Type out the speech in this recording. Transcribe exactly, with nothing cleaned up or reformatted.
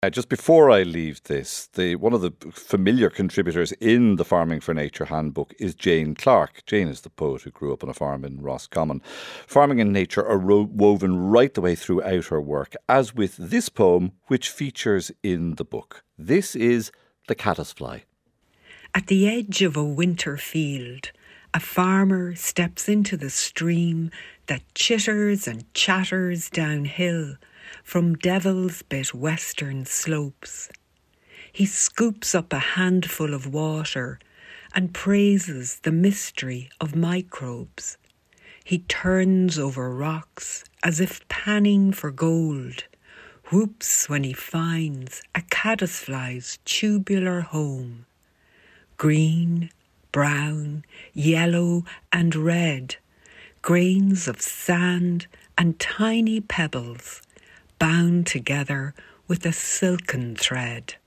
Uh, just before I leave this, the one of the familiar contributors in the Farming for Nature handbook is Jane Clark. Jane is the poet who grew up on a farm in Roscommon. Farming and nature are ro- woven right the way throughout her work, as with this poem, which features in the book. This is The Caddisfly. At the edge of a winter field, a farmer steps into the stream that chitters and chatters downhill from Devil's Bit western slopes. He scoops up a handful of water and praises the mystery of microbes. He turns over rocks as if panning for gold, whoops when he finds a caddisfly's tubular home. Green, brown, yellow and red, grains of sand and tiny pebbles bound together with a silken thread.